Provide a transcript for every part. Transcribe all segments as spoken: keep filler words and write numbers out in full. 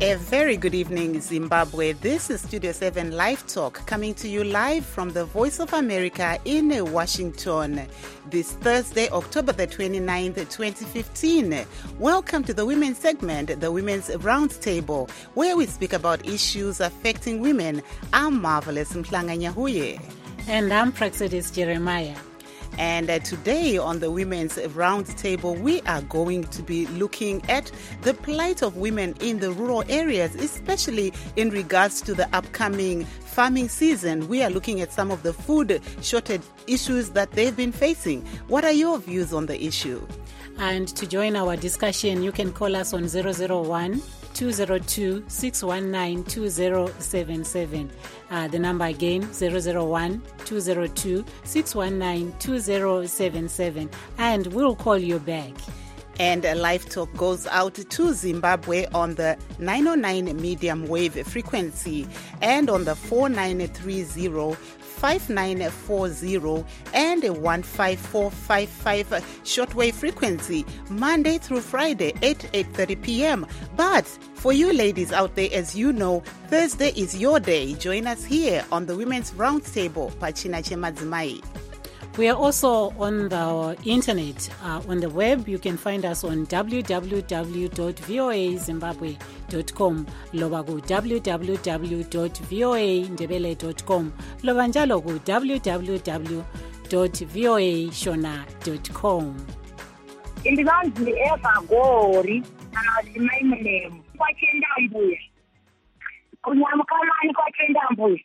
A very good evening, Zimbabwe. This is Studio seven Live Talk, coming to you live from the Voice of America in Washington. This Thursday, October the twenty-ninth, twenty fifteen. Welcome to the Women's segment, the Women's Roundtable, where we speak about issues affecting women. I'm Marvelous Mhlanga Nyahuye. And I'm Praxedis Jeremiah. And uh, today on the Women's Roundtable, we are going to be looking at the plight of women in the rural areas, especially in regards to the upcoming farming season. We are looking at some of the food shortage issues that they've been facing. What are your views on the issue? And to join our discussion, you can call us on zero zero one, two zero two, six one nine, two zero seven seven. Uh, the number again, zero zero one, two zero two, six one nine, two zero seven seven. And we'll call you back. And a live talk goes out to Zimbabwe on the nine oh nine medium wave frequency and on the four nine three zero, five nine four zero and a one five four five five shortwave frequency, Monday through Friday, eight to eight thirty p.m. But for you ladies out there, as you know, Thursday is your day. Join us here on the Women's Roundtable, Pachina Chemadzimai. We are also on the internet, uh, on the web. You can find us on w w w dot voa zimbabwe dot com, loba ku w w w dot voa ndebele dot com, loba njalo ku w w w dot voa shona dot com. Indivanzi eva gori kana chimaimulemu kwachenda mbuya kunyamukamani kwachenda mbuya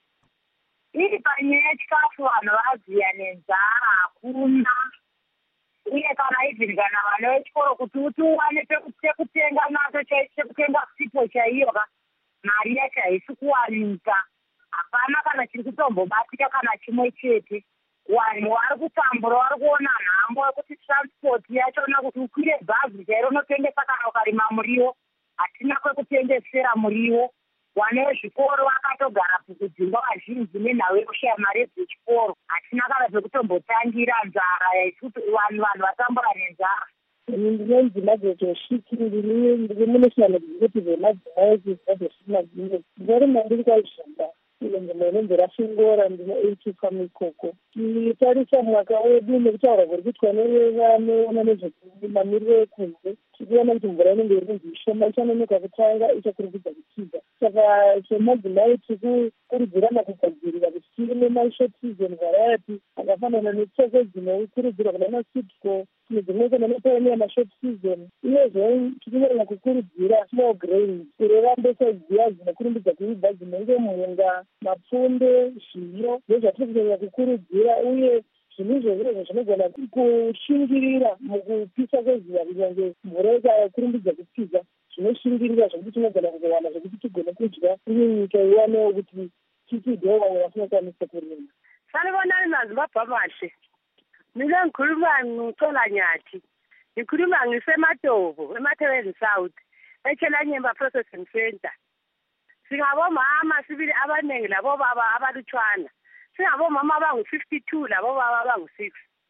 iri panyaya chikafu vanhu vaziya nenzara hakuna uye kana ivhiri kana vana vechikoro kuti uti uwane pekutenga nacho chekutenga sipo chaiyo ka mari yacho haisi kuwanika. Hapana kana chiri kutombobatika kana chimwe chete. Vanhu vari kutambura, vari kuona nhambo yekuti transport yachona kuti ukwire bhazi chairo unotengesa kana ukarima muriwo, hatina kwekutengesera muriwo. Vana vezvikoro vakatogara kudzimba vazhinji nenhau yekushaya mari dzechikoro, hatina kana pekutombotangira nzara yaikuti vanhu vanhu vatambura nenzara. Ndinonzi Margaret Shikiri, ndiri munoshanda executive yemadzimai eZimbabwe National ndiri mandiri kwaizvamba nzvimbo inonzi Rashingora, ndine eighty farm ikoko. Titarisa mwaka wedu nekutaura kuri kuitwa nevanoona nezvemamiriro ekunze, tikuona kuti mvura inenge iri kunzi ishoma ichanonoka kutanga ichakurikidza kuchiza. Saka semadzimai tikukurudzirana kugadzirira kuti tirime mashort season variety akafanana netsoko dzinokurudzirwa kuna masitco, dzimwe dzimwe kana nepioneer mashort season. Uyezve tikunyanya kukurudzira small grains kureva mbesa dziya dzinokurumbidza kuibva dzinenge munga, mapfunde, zviyo ndezvatiri kunyanya kukurudzira. Uye zvinhu izvozvo zvinogona kushingirira mukupisa kwezuva kunyange mvura ikakurumbidza kupisa, zvinoshingirira zvokuti tinogona kuzowana zvokuti tigone kudya uye nyika iwanewo kuti tichidyawo vamwe vasinokwanisa kurima. Sanibonani maZimbabwe mahle. Mina ngikhuluma nguCola Nyathi. Ngikhuluma ngisematovu, eMatabeleland South, eChelanyemba Processing Center. Singabomama sibili abaningi labo baba abalutshwana. Singabomama abangu-fifty-two labo baba abangu-six.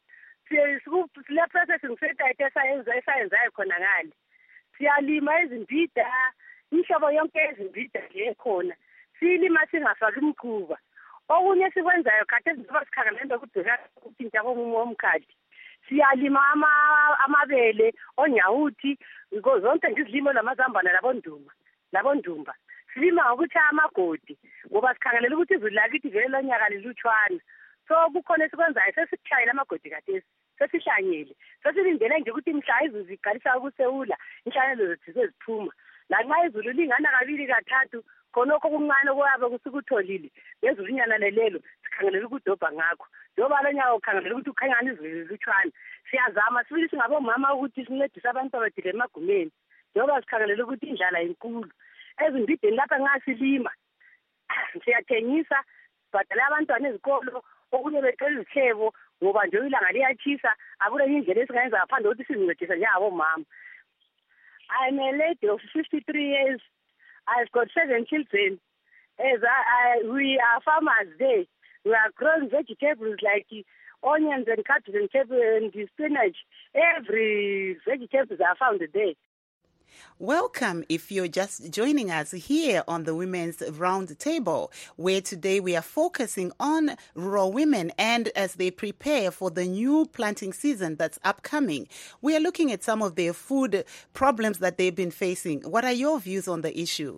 Sile processing center esayenza esayenzayo khona ngale. Siyalima izimbida, inhlobo yonke yezimbida nje khona. Siyilima singafaki umkhuba. Okunye sikwenzayo kade sizoba sikhangelele ukudeka ukuthinta komumo omkhadi. Siyalima amabele, onyawuthi, zonke ngizilimo lamazambane labonduma, labondumba. Silima ngokuthi amagodi, ngoba sikhangelela ukuthi izulu lakithi vele lonyaka lilutshwana. So kukhona esikwenzayo, sesikushayela amagodi kathesi, sesihlanyele. Sesilindele nje ukuthi mhla izulu iqalisa ukusewula, inhlanyelo zethu ziphuma. Lanxa izulu lingana kabili kathathu, khonokho okuncane okuyabe kusikutholile, ngezulu inyana lelelo, sikhangelela ukudobha ngakho. Njoba lonyaka ukhangelela ukuthi ukhanyana izulu lilutshwana. Siyazama sibili singabomama ukuthi sincedise abantu abadile emagumeni, njoba sikhangelela ukuthi indlala inkulu. Ezimbideni lapha ngasilima siyathengisa, sibhadala abantwana ezikolo, okunye becela izithebo ngoba nje ilanga liyatshisa, akule indlela esingayenza ngaphandle kokuthi sizincedise njengabomama. I'm a lady of fifty-three years. I've got seven children. As I, I, we are farmers there. We are growing vegetables like onions and cabbage and spinach. Every vegetables are found there. Welcome if you're just joining us here on the Women's Round Table, where today we are focusing on rural women and as they prepare for the new planting season that's upcoming. We are looking at some of their food problems that they've been facing. What are your views on the issue?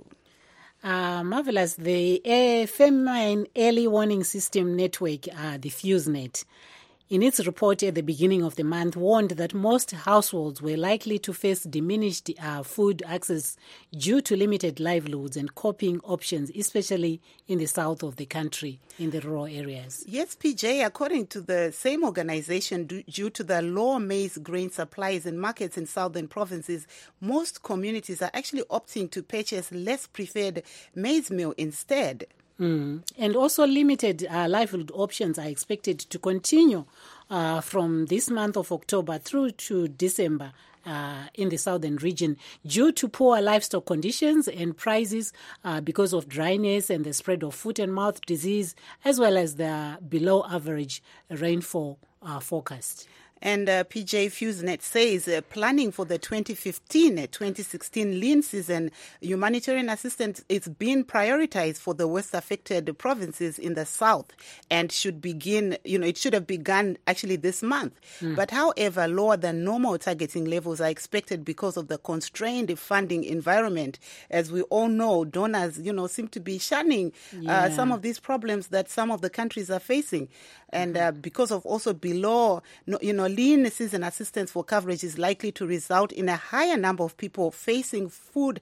Uh, marvelous. The uh, Famine Early Warning System Network, uh, the FuseNet, in its report at the beginning of the month, warned that most households were likely to face diminished uh, food access due to limited livelihoods and coping options, especially in the south of the country, in the rural areas. Yes, P J, according to the same organization, due to the low maize grain supplies in markets in southern provinces, most communities are actually opting to purchase less preferred maize meal instead. Mm. And also limited uh, livelihood options are expected to continue uh, from this month of October through to December uh, in the southern region due to poor livestock conditions and prices uh, because of dryness and the spread of foot and mouth disease, as well as the below average rainfall uh, forecast. And uh, P J FuseNet says uh, planning for the twenty fifteen twenty sixteen lean season, humanitarian assistance is being prioritized for the worst affected provinces in the south and should begin, you know, it should have begun actually this month. Mm. But however, lower than normal targeting levels are expected because of the constrained funding environment. As we all know, donors, you know, seem to be shunning yeah. uh, some of these problems that some of the countries are facing. And uh, because of also below, you know, lean season assistance for coverage is likely to result in a higher number of people facing food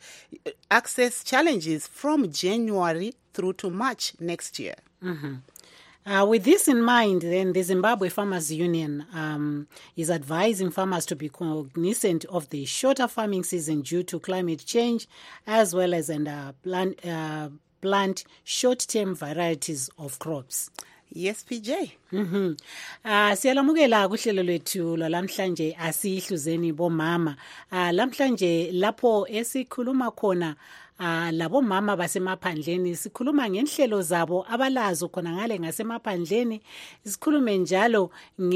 access challenges from January through to March next year. Mm-hmm. Uh, with this in mind, then the Zimbabwe Farmers Union um, is advising farmers to be cognizant of the shorter farming season due to climate change, as well as and uh, plant, uh, plant short-term varieties of crops. Yes, P J. Mhm. Ah siyalamukela kuhlelo lwethu lamhlanje asihluzeni bomama. Ah lamhlanje lapho esikhuluma khona ah labo mama basemaphandleni sikhuluma ngenhlelo zabo abalazo khona ngale ngasemaphandleni sikhulume njalo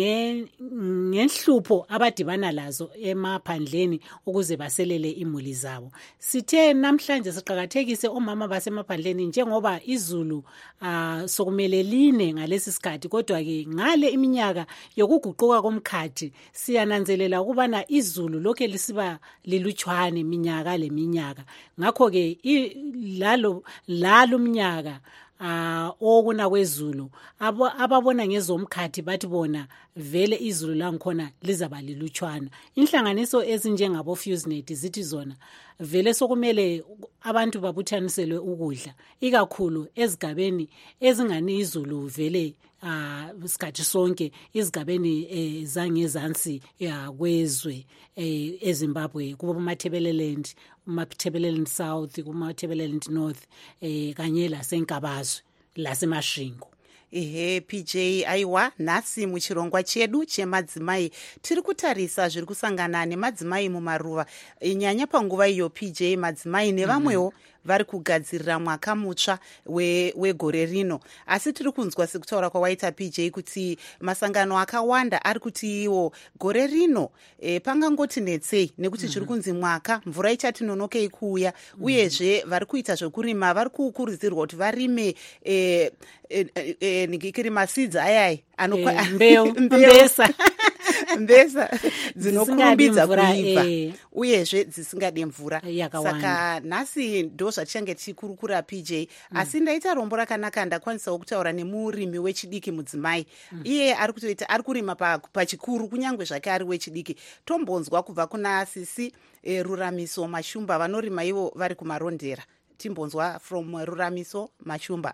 ngenhlupho abadibana lazo emaphandleni ukuze baselele imuli zabo. Sithe namhlanje siqhakathekise omama basemaphandleni njengoba izulu ah sokumele line ngalesi sikhathi kodwa ke ngale iminyaka yokuguquka komkhathi siyananzelela ukubana izulu lokho lisiba lilutshwane minyaka leminyaka ngakho ke lalo lalo mnyaka ah okuna kwezulu ababona ngezomkhathi bathi bona vele izulu langikhona lizaba lilutshwana. Inhlanganiso ezinjengabo FuseNet zithi zona vele sokumele abantu babuthaniselwe ukudla ikakhulu ezigabeni ezingani izulu vele ah isikhathi sonke izigabeni ezangezansi kwezwe eZimbabwe kuba uMathebeleland uMathebeleland South kuMathebeleland North eh kanye la senkabazwe la semashingo. Ehe P J aiwa nasi muchirongwa chedu chemadzimai tiri kutarisa zviri kusangana nemadzimai mumaruva nyanya panguva iyo P J madzimai nevamwewo mm-hmm. vari kugadzirira mwaka mutsva wegore rino asi tiri kunzwa sekutaura kwawaita P J kuti masangano akawanda ari kuti iwo gore rino e, pangangoti netsei nekuti zviri mm-hmm. kunzi mwaka mvura ichati nonokei kuuya mm-hmm. uyezve vari kuita zvekurima vari kukurudzirwa kuti varime e, e, e, nikikiri masidzi ayai anokwa e, mbeu mbesa mbesa dzinokurumbidza kuibva uyezve dzisingade mvura saka nhasi ndo zvatichange tichikurukura P J mm. asi ndaita rombo rakanaka ndakwanisawo kutaura nemurimi wechidiki mudzimai mm. iye ari kutoita ari kurima pachikuru kunyange zvake ari wechidiki tombonzwa kubva kuna Sisi e, Ruramiso Mashumba vanorima ivo vari kumarondera timbonzwa from Ruramiso Mashumba.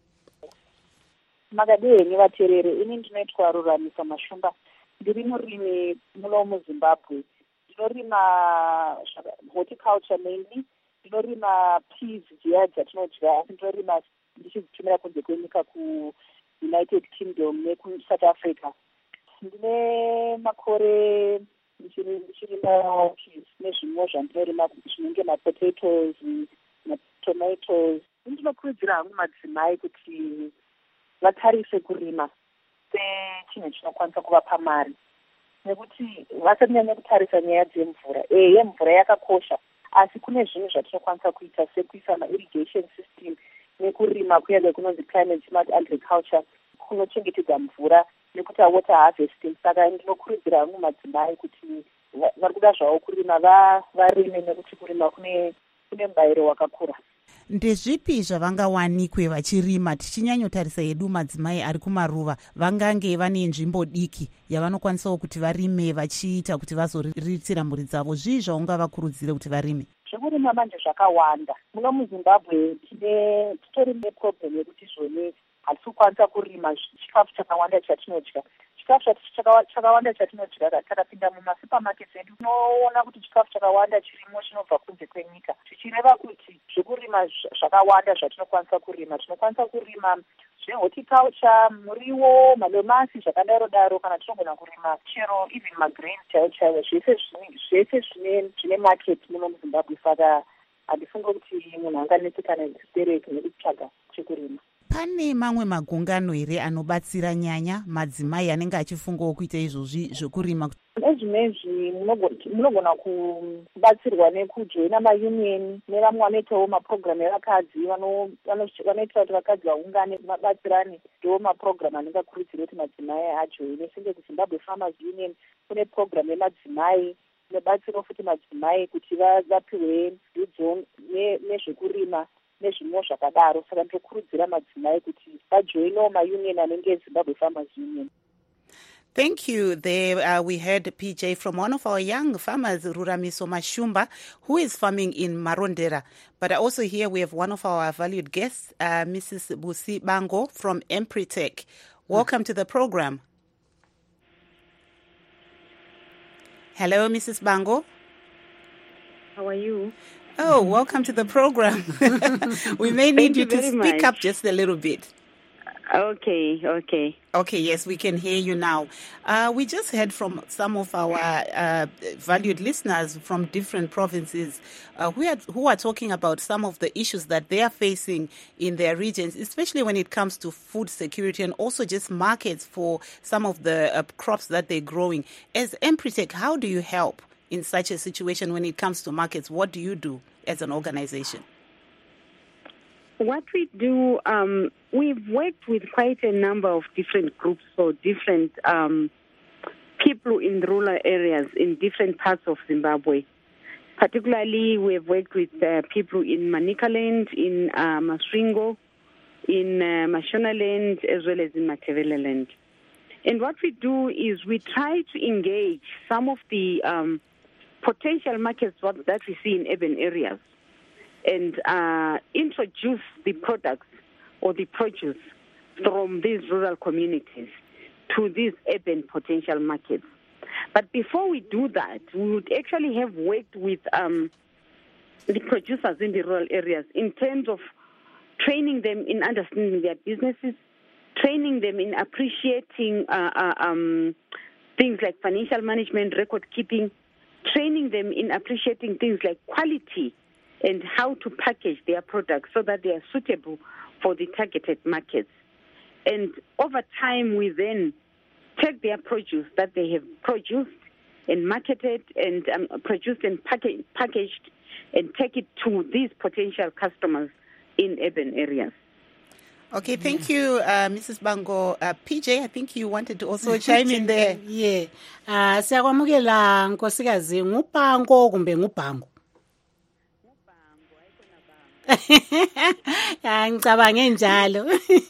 Makadeni vaterere ini ndinoitwa Ruramiso Mashumba ndiri murimi muno muZimbabwe ndinorima horticulture mainly ndinorima peas dziya dzatinodya asi ndinorima ndichidzitumira kunze kwenyika kuUnited Kingdom nekuSouth Africa. Ndine makore ndichirima peas nezvimwe zvandinorima zvinenge mapotatoes matomatoes. Ndinokurudzira hangu madzimai kuti vatarise kurima sechinhu chinokwanisa kuvapa mari nekuti vasanyanya kutarisa nyaya dzemvura. Ehe mvura yakakosha asi kune zvinhu zvatinokwanisa kuita sekuisa ma-irrigation system nekurima kuyaga kunonzi climate smart agriculture kunochengetedza mvura nekuita water harvesting. Saka ndinokurudzira vamwe madzimai kuti vari kuda zvavo kurima varime nekuti kurima kune kune mubayiro wakakura. Ndezvipi zvavangawanikwe vachirima? Tichinyanyotarisa hedu madzimai ari kumaruva vangange vane nzvimbo diki yavanokwanisawo kuti varime vachiita kuti vazoriritira mhuri dzavo. Zvii zvaungavakurudzire kuti varime? Zvekurima manje zvakawanda. Muno muZimbabwe tine titori neproblem yekuti zvone hatisi kukwanisa kurima chikafu chakawanda chatinodya. Chikafu chakawanda chatinodya takapinda mumasupermarkets edu tinoona kuti chikafu chakawanda chirimo chinobva kunze kwenyika. Tichireva kuti zvekurima zvakawanda zvatinokwanisa kurima. Tinokwanisa kurima zvehorticulture, muriwo, madomasi zvakadaro daro, kana tinogona kurima chero even magrains chaiwo chaiwo. Zvese zvine market muno muZimbabwe. Saka handifunga kuti munhu anganetsekana nekubereka nekutsvaga chekurima. Pane mamwe magungano here anobatsira nyanya madzimai anenge achifungawo kuita izvozvi zvekurima? Ezvimezvi munogona kubatsirwa nekujoina maunion nevamwe vanoitawo maprogram evakadzi vanoita kuti vakadzi vaungane vabatsirane. Ndiwo maprogram anengakurudzirwa kuti madzimai ajoine. Senge kuZimbabwe Farmers Union kune program yemadzimai inobatsirawo futi madzimai kuti vapiwe dzidzo nezvekurima nezvimwe zvakadaro. Saka ndinokurudzira madzimai kuti vajoinewo maunion anenge Zimbabwe Farmers Union. Thank you. There uh, we heard P J from one of our young farmers, Ruramiso Mashumba, who is farming in Marondera. But also here we have one of our valued guests, uh, Missus Busi Bango from Empretech. Welcome mm. to the program. Hello, Missus Bango. How are you? Oh, welcome to the program. We may need you, you to speak much. up just a little bit. Okay, okay. Okay, yes, we can hear you now. Uh, we just heard from some of our uh, valued listeners from different provinces uh, who, are, who are talking about some of the issues that they are facing in their regions, especially when it comes to food security and also just markets for some of the uh, crops that they're growing. As Empretech, how do you help in such a situation when it comes to markets? What do you do as an organization? What we do, um, we've worked with quite a number of different groups or different um, people in rural areas in different parts of Zimbabwe. Particularly, we've worked with uh, people in Manicaland, in uh, Masringo, in uh, Mashonaland, as well as in Matevelaland. And what we do is we try to engage some of the um, potential markets that we see in urban areas and uh, introduce the products or the produce from these rural communities to these urban potential markets. But before we do that, we would actually have worked with um, the producers in the rural areas in terms of training them in understanding their businesses, training them in appreciating uh, uh, um, things like financial management, record keeping, training them in appreciating things like quality and how to package their products so that they are suitable for the targeted markets. And over time, we then take their produce that they have produced and marketed and um, produced and package, packaged and take it to these potential customers in urban areas. Okay, thank you, uh, Missus Bango. Uh, P J, I think you wanted to also chime in there. Yeah. Uh, siyakwamukela nkosikazi ngubango kumbe ngubango. Ya ngicabange njalo.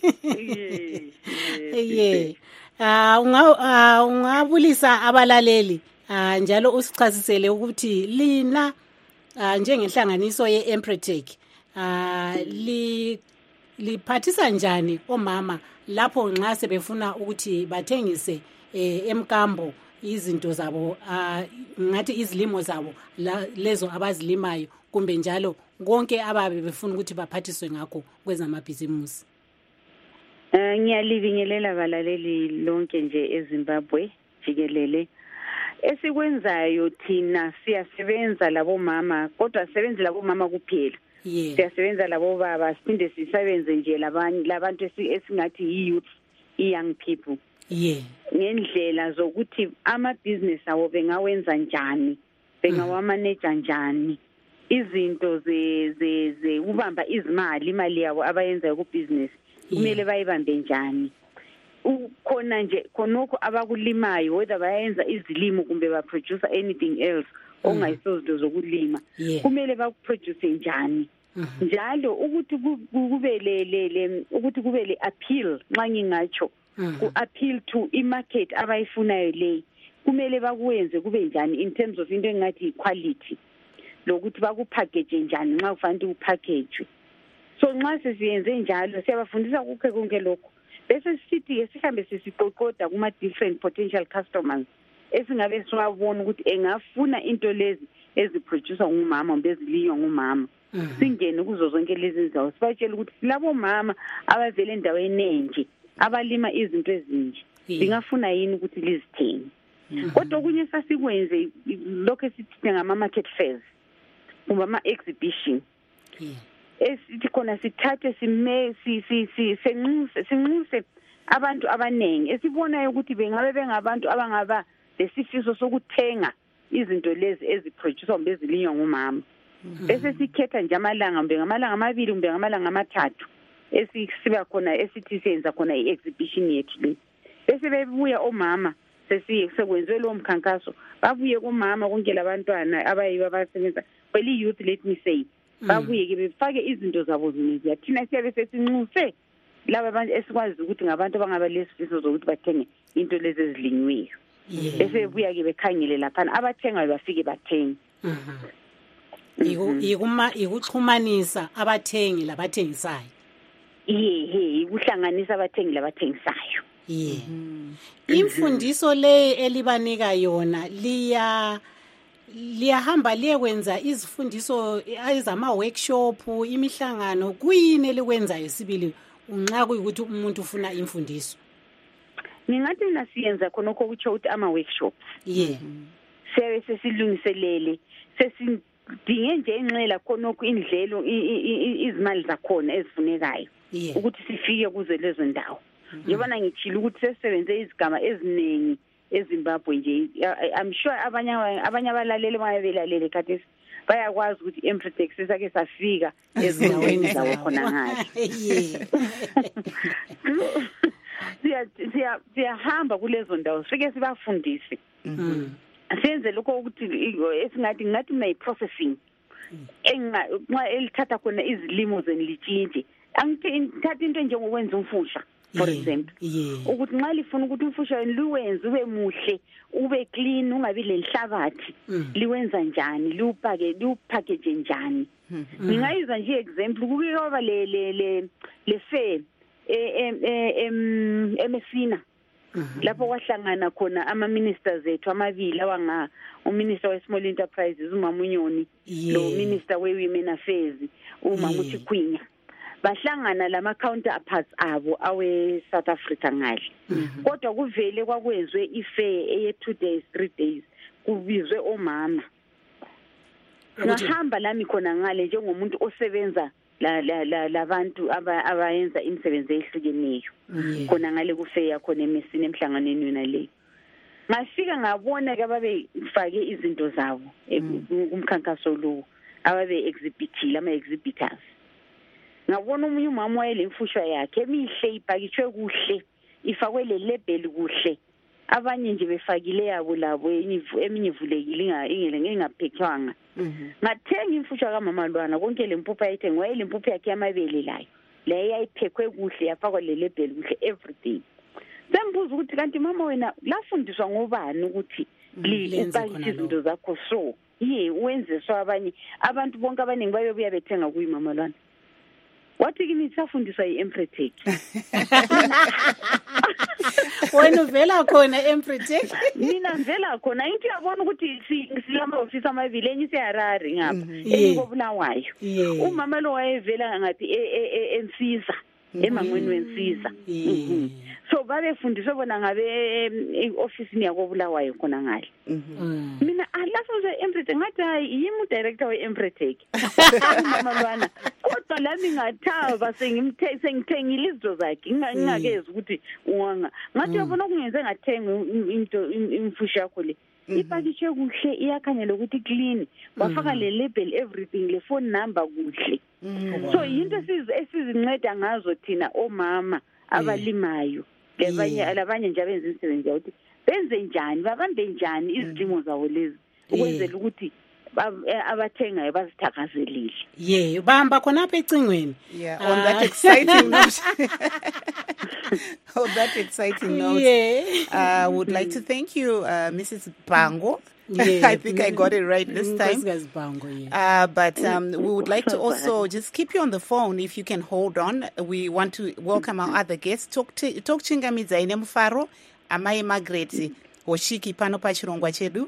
Yeah. Ah unga ungabulisa abalaleli ah njalo usichasisele ukuthi lina njengenhlanganiso yeEmpretech ah li liphathisa njani omama lapho nxa sebefuna ukuthi bathengise emkambo izinto zabo ngathi izilimo zabo lezo abazilimayo kumbe njalo konke ababe befuna ukuthi baphathiswe ngakho kwezamabhizimusi. Eh ngiyalibingelela balaleli lonke nje eZimbabwe jikelele. Esikwenzayo thina siyasebenza labo mama kodwa sisebenza labo mama kuphela. Yeah. Siyasebenza labo baba siphinde sisebenze nje labanye labantu esingathi youth, young people. Yeah. Ngendlela zokuthi ama business abo bengawenza njani, bengawamanage njani izinto ze ze ze ubamba izimali imali yabo abayenza ku business kumele bayibambe njani ukhona nje khonokho abakulimayo whether bayenza izilimo kumbe ba produce anything else ongayisozo zokulima kumele bakuproduce njani njalo ukuthi kube le ukuthi kube le appeal nxa ngingatsho ku appeal to imarket abayifunayo le kumele bakwenze kube njani in terms of into engathi quality lokuthi bakupackage njani nxa kufanele upackage so nxa sesiyenze njalo siyabafundisa kukhe konke lokho bese sithi sihambe sisiqoqoda kuma different potential customers esingabe siwabona ukuthi engafuna into lezi eziproducer ngumama bezilinywa ngumama singene kuzo zonke lezi ndawo sibatshela ukuthi labo mama abavele endaweni enje abalima izinto ezinje bingafuna yini ukuthi lizithenge kodwa kunye sasikwenze lokho esithi ngama market fairs kumbe ama exhibition esithi khona sithathe sime si si si senxuse senxuse abantu abanengi esibonayo ukuthi bengabe bengabantu abangaba lesifiso sokuthenga izinto lezi eziproducer bezilinywa ngumama bese sikhetha nje amalanga mbe ngamalanga amabili mbe ngamalanga amathathu esisiba khona esithi senza khona iexhibition yethu le bese bebuya omama sesi sekwenziwe lo mkhankaso babuye kumama konke labantwana abayiba abasebenza kweli youth let me say babuye ke befake izinto zabo zinizi yathina siyabe sesinxuse laba abantu esikwazi ukuthi ngabantu abangaba lesifiso zokuthi bathenge into lezi ezilinyweyo bese buya ke bekhangele lapha abathengayo bafike bathenge ikuma ikuxhumanisa abathengi labathengisayo yehe ikuhlanganisa abathengi labathengisayo yeah imfundiso le elibanika yona liya liyahamba liyekwenza izifundiso ezama workshop imihlangano kuyini elikwenzayo sibili unxa kuyikuthi umuntu ufuna imfundiso ningathi nasiyenza khonokho kutsho ukuthi ama workshops yeah sebe sesilungiselele sesidinge nje enxela khonokho indlelo izimali zakhona ezifunekayo ukuthi sifike kuze lezo ndawo yabona ngithile ukuthi sesebenze izigaba eziningi eZimbabwe nje I'm sure abanye abanye abalaleli bayabelalele khathi bayakwazi ukuthi Empretex sake safika ezindaweni zawo khona ngathi siya siya siyahamba kulezo ndawo sifike sibafundise senze lokho ukuthi esingathi ngathi may processing enga nxa elithatha khona izilimo zenilitshinje angithi ngithatha into njengokwenza umfusha for example ukuthi nxa lifuna ukuthi umfusha liwenze ube muhle ube clean ungabi lenhlabathi liwenza njani liupake liupackage njani ngingayiza nje example kuke kwaba le le le le fair em emesina lapho kwahlangana khona ama ministers ethu amabili awanga uminister we small enterprises uMamunyoni lo minister we women affairs uMamuthi Khwinya bahlangana lama counterparts abo awe South Africa ngale kodwa kuvele kwakwenzwe ifair eye two days three days kubizwe omama ngahamba lami khona ngale njengomuntu osebenza la la la labantu abayenza imisebenzi ehlukeneyo khona ngale kufair khona emesini emhlanganweni yona le ngafika ngabona ke ababe fake izinto zabo kumkhankaso lo ababe exhibitile ama exhibitors ngabona umunye umama wayele imfusha yakhe emihle ipakishwe kuhle ifakwe le label kuhle abanye nje befakile yabo labo eminye ivulekile ingele ngengaphekwanga ngathenga imfusha kaMama Lwana konke lempupha ayithengwa ile impupha yakhe yamabele layo le yayiphekwe kuhle yafakwa le label kuhle everything sembuza ukuthi kanti mama wena lafundiswa ngobani ukuthi lipakishe izinto zakho so ye wenze so abanye abantu bonke abaningi bayobuya bethenga kuyi Mama Lwana wathi kimi safundiswa iEmpretex wena uvela khona eEmpretex mina ngivela khona into yabona ukuthi silama office amabili enye seHarare ngapha engikobulawayo umama lo wayevela ngathi eNsiza emangweni wensiza so babefundiswe bona ngabe office yakobulawayo khona ngale mina alaso nje Empretex ngathi hayi yimi director weEmpretex uMama Lwana kodwa lami ngathaba sengimthengise ngithengile izinto zakhe ngingakezi ukuthi uwanga ngathi yabona kungenze ngathenga into imfusha yakho le ipakishe kuhle iyakhanyela ukuthi clean bafaka le label everything le phone number kuhle. So into esizinceda ngazo thina omama abalimayo labanye labanye nje abenza imisebenzi ukuthi benze njani babambe njani izilimo zawo lezi ukwenzela ukuthi abathengayo bazithakazelile. Yeah, bahamba khona apha ecingweni. Yeah, on uh, that exciting note. On that exciting note. Yeah. I uh, would like to thank you, uh, Missus Bango. Yeah, I think I got it right this time. Uh, but um, we would like to also just keep you on the phone if you can hold on. We want to welcome our other guests. Talk to talk Chingamidza ine Mufaro, Amai Margaret Hoshiki pano pachirongwa chedu.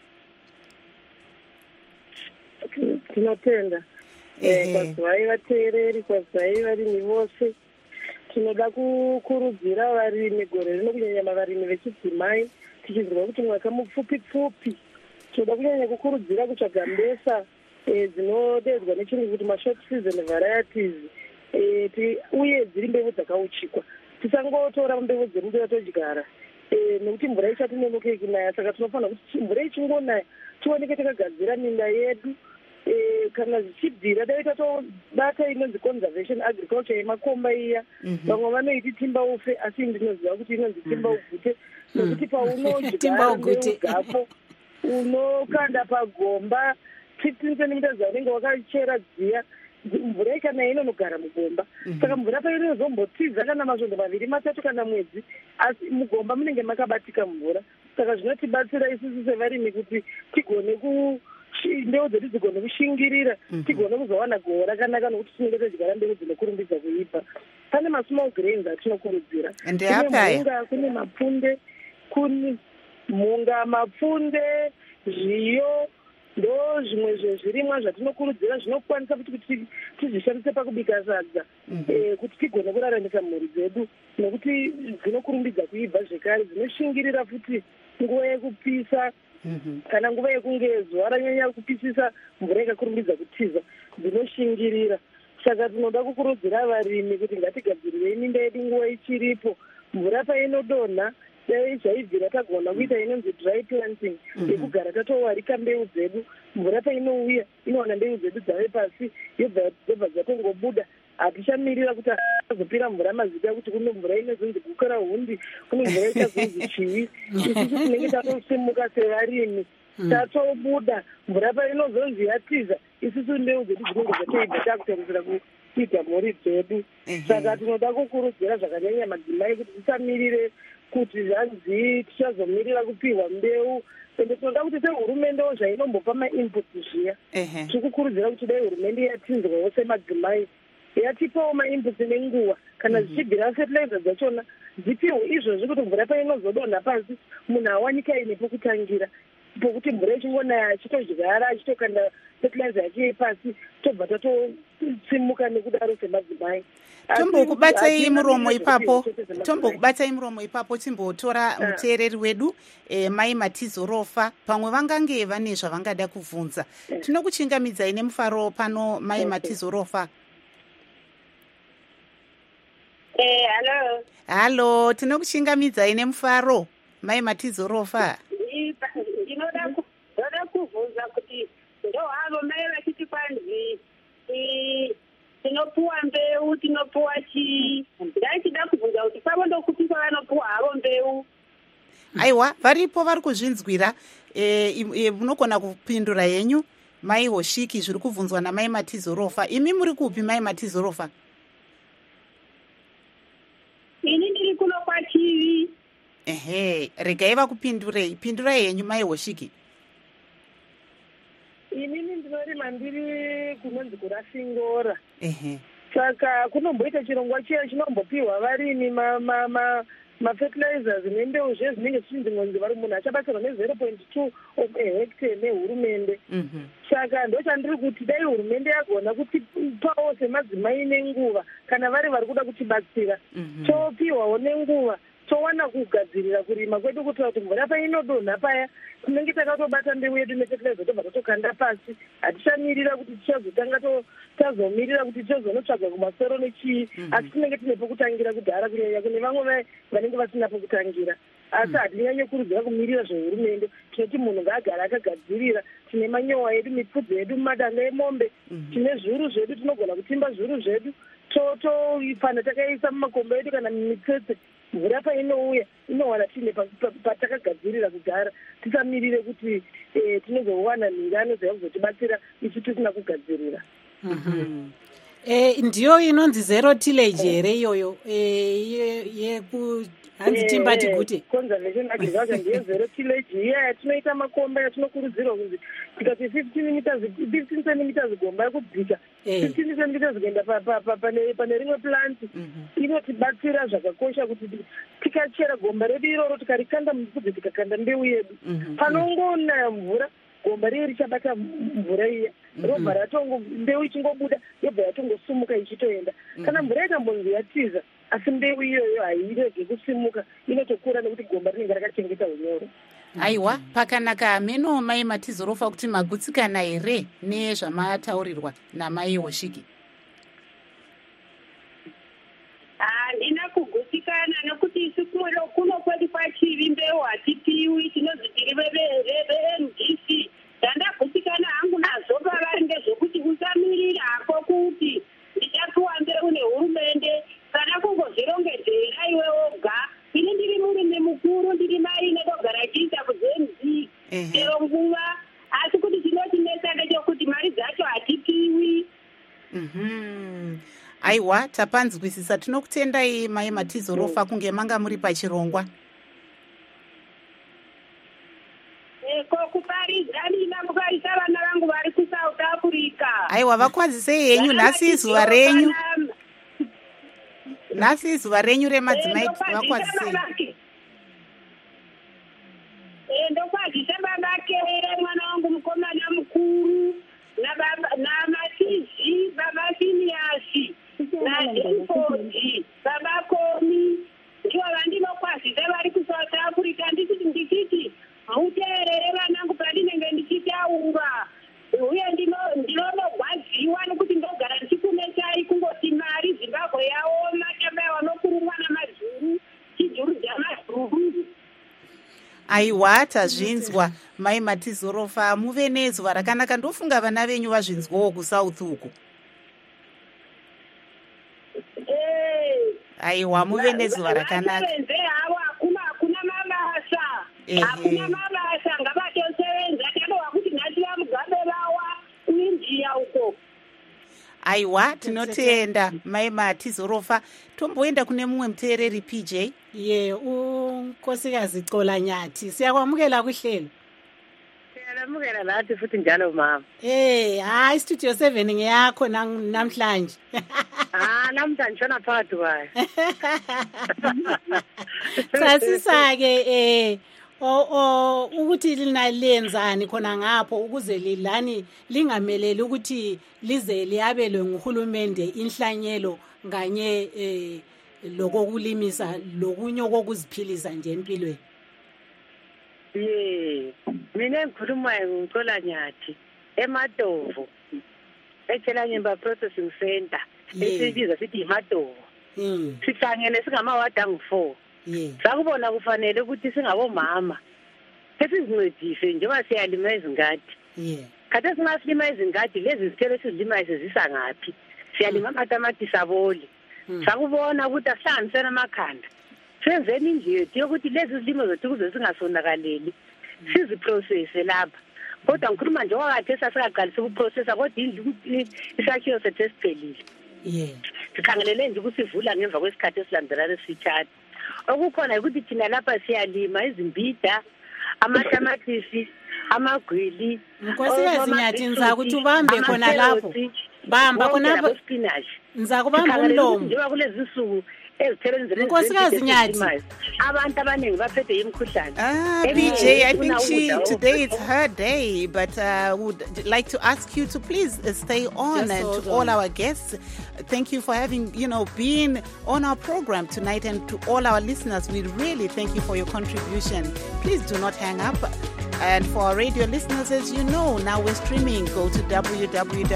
Tinotenda kwazivai vateereri kwazivai varimi vose tinoda kukurudzira varimi gore rino kunyanya varimi vechidzimai tichizirwa kuti mwaka mupfupi pfupi tinoda kunyanya kukurudzira kutsvaga mbesa dzinodedzwa nechirungu kuti mashort season varieties uye dziri mbeu dzakauchikwa tisangotora mbeu dzemumbera todyara nekuti mvura ichatinonokei kunaya saka tinofanira kuti mvura ichingonaya tioneke takagadzira minda yedu kana zvichibvira dai tatobata inonzi conservation agriculture yemakomba iya vamwe vanoiti timba ufe asi ndinoziva kuti inonzi timba ugute nekuti paunodyara mbeugapo unokanda pagomba fifteen centimeters vanenge wakachera dziya mvura ikana inonogara mugomba saka mvura painozombotiza kana masvondo maviri matatu kana mwedzi asi mugomba munenge makabatika mvura saka zvinotibatsira isusu sevarimi kuti tigone ku mbeu dzedu dzigone kushingirira tigone kuzowana goho rakanaka nokuti tinenge todyara mbeu dzinokurumbidza kuibva. Pane masmall grains atinokurudzira mhunga kune mapfunde kune mhunga mapfunde zviyo ndo zvimwe zvezvirimwa zvatinokurudzira zvinokwanisa kuti tizvishandise pakubika sadza kuti tigone kuraramisa mhuri dzedu nokuti dzinokurumbidza kuibva zvekare dzinoshingirira futi nguva yekupisa kana nguva yekunge zuva ranyanya kupisisa mvura ikakurumbidza kutiza dzinoshingirira. Saka tinoda kukurudzira varimi kuti ngatigadzirirei minda yedu nguva ichiripo mvura painodonha dai zvaibvira tagona kuita inonzi dry planting yekugara tatowarika mbeu dzedu mvura painouya inowana mbeu dzedu dzave pasi dzobva dzatongobuda hatishamirira kuti azopira mvura mazita kuti kune mvura inozonzi kukora hundi kune mvura ichazonzi chiwi isusu tinenge tatosimuka sevarimi tatobuda mvura painozonzi yatiza isusu mbeu dzedu dzinenge dzatoibva takutomusira kuita mhuri dzedu. Saka tinoda kukurudzira zvakanyanya madzimai kuti tisamirire kuti zvanzi tichazomirira kupiwa mbeu ende tinoda kuti sehurumende zvainombopa mainputs zviya tikukurudzira kuti dai hurumende yatinzwawo semadzimai yatipawo mainputs nenguva kana zvichibvira fertilizer dzachona dzipiwe izvozvi kuti mvura painozodonha pasi munhu awanika ine pekutangira pokuti mvura ichingonaya achitodyara achitokanda fertilizer yake pasi tobva tatotsimuka nekudaro semadzimai. Tombokubatsai muromo ipapo tombokubatsai muromo ipapo timbotora muteereri wedu eh, Mai Matizorofa pamwe vangange vane zvavangada kubvunza. Tinokuchingamidzai nemufaro pano Mai Matizorofa. Eh, hello. Hallo, tinokuchingamidzai nemufaro Mai Matizorofa. Ndinoda kubvunza kuti ndo havo mai vachiti kwanzi tinopuwa mbeu tinopuwa chii ndaichida kubvunza kuti pavo ndokuti kwavanopuwa havo mbeu. Aiwa, varipo vari kuzvinzwira munogona kupindura yenyu Mai Hoshiki zviri kubvunzwa naMai Matizorofa. Imi muri kupi Mai Matizorofa? Ini ndiri kuno kwaChivi. Ehe, regai vakupindurei. Pindurai yenyu Mai Hoshiki. Inini ndinorima ndiri kunonzi kuRasingora. Ehe. Saka kunomboita chirongwa chiya chinombopiwa varimi ma ma ma mafertilizers nembeu zvezvinenge zvichinzi ng'onzi vari munhu achabatsirwa ne-zero point two of a hectare nehurumende. Saka ndochandiri kuti dai hurumende yagona kutipawo semadzimai nenguva kana vari vari kuda kutibatsira topiwawo nenguva towana kugadzirira kurima kwedu kuitira kuti mvura painodonha paya tinenge takatobata mbeu yedu nefertilizer tobva tatokanda pasi hatishamirira kuti tichazotanga tazomirira kuti tichazonotsvaga kumasoro nechii asi tinenge tine pokutangira kudhara kunyanya kune vamwe vanenge vasina pokutangira. asi hatinyanye kurudzira kumirira zvehurumende. Tinoti munhu ngaagara akagadzirira. Tine manyowa edu, mipfudzi yedu, madanga emombe, tine zviuru zvedu, tinogona kutimba zviuru zvedu, tofana takaisa mumakombo edu kana mumitsetse. Mvura painouya inowana tine patakagadzirira kugara, tisamirire kuti tinozowana mhinga anozoya kuzotibatsira isu tisina kugadzirira. Eh, ndiyo inonzi zero tillage here iyoyo hanzi timbati kuti conservation agriculture ndiyo zero tillage iya yatinoita makomba yatinokurudzirwa kunzi tikati fifteen meters fifteen centimeters gomba yekubvita fifteen centimeters kuenda pane rimwe plant inotibatsira zvakakosha kuti tikachera gomba redu iroro tikarikanda mupfudzi tikakanda mbeu yedu panongonaya mvura gomba riye richabata mvura iya robva ratongo mbeu ichingobuda yobva yatongosumuka ichitoenda. Kana mvura ikambonzi yatiza asi mbeu iyoyo hairege kusimuka inotokura nekuti gomba rinenge rakachengeta unyoro. Aiwa, pakanaka meno mai Matizorofa kuti magutsikana here nezvamataurirwa namai Hoshiki. Handina kugutsikana nekuti isu kuno kwedu kwachivi mbeu hatipiwi, tinonzi tiri ve-N D C. Ndandagutsikana hangu nazo pavari ngezvekuti usamirira hako kuti ndichapiwa mbeu nehurumende kana kungozvirongedzera iwe woga. Ini ndiri murimi mukuru, ndiri mai nekogara chiita ku-Z M Z chero nguva, asi kuti chinotinesa ndechekuti mari dzacho hatipiwi. Aiwa, tapanzwisisa. Tinokutendai mai Matizorofa kunge manga muri pachirongwa. Kuparidza nina kuparisa vana vangu vari kuSouth Africa. Aiwa, vakwazisei henyu nhasi izuva renyu. Nhasi izuva renyu remadzimai vakwazisei. Ndokwazisa babake ere mwana wangu mukomana mukuru namatizi baba Finiasi naDemford baba Komi ndivo vandinokwazisa vari kuSouth Africa. Ndisiti ndichiti muteerere vanangu pandinenge ndichitaura uye ndinonogwadziwa nekuti ndogara ndichikunetsai kungoti mari Zimbabwe yaoma tamba vanokurumwa namadzuru chidhuru dzamadzuru. Aiwa, tazvinzwa mai Matizorofa. Muve nezuva rakanaka. Ndofunga vana venyu vazvinzwawo kuSouth uku. Aiwa, muve nezuva rakanaka. Hakuna mabasa. Hakuna mabasa ngavatosevenza tadowa kuti nhasi vamugabe vawa kuIndia uko. Aiwa, tinotenda mai Matizorofa. Tomboenda kune mumwe muteereri P J. Ye, unkosikazi Colanyati. Siyakwamukela kuhlelo. Siyakwamukela nathi futhi njalo mama. Eh, hayi studio seven ngiyakho namhlanje. Ah, namhlanje shona phakathi kwayo. Sasisa-ke eh o o ukuthi lina lenzani khona ngapho ukuze lilani lingameleli ukuthi lize liyabelwe nguhulumende inhlanyelo nganye eh lokokulimisa lokunye kokuziphilisa nje empilweni. Ye, mina ngikhuluma ngoColanyati eMatovu. eThelanyemba Processing Center. Esibiza sithi iMatovu. Mm. Sihlangene singamawadi angu-four. Yeah. Sakubona kufanele ukuthi singabomama sesizincedise njengoba siyalima izingadi. Yeah. Kade singasilima izingadi lezi zithelo esizilimayo sezisa ngaphi? Siyalima amatamatisi aboli. Sakubona ukuthi asihlanganisene amakhanda. Senzeni nje yethu yokuthi lezi zilimo zethu kuze singasonakaleli. Siziprocesse lapha. Kodwa ngikhuluma nje wakade sasingaqalisa ukuprocessa kodwa indlu isakhiwo sethu esiphelile. Yeah. Sikhangelele nje ukusivula ngemva kwesikhathi esilandelayo sithatha. Okukhona ukuthi thina lapha siyalima izimbida, amatamatisi, amagwili. Nkosikazi Nyathi ngiza ukuthi ubambe khona lapho. Bamba khona lapho spinach. Ngiza kubamba umlomo. Njengoba kulezi nsuku ezithelweni zeli. Nkosikazi Nyathi. Abantu abaningi baphethe imikhuhlane. Ah, B J, I think she today it's her day, but uh, would like to ask you to please stay on, and to all our guests, thank you for having, you know, been on our program tonight, and to all our listeners, we really thank you for your contribution. Please do not hang up. And for our radio listeners, as you know, now we're streaming. Go to w w w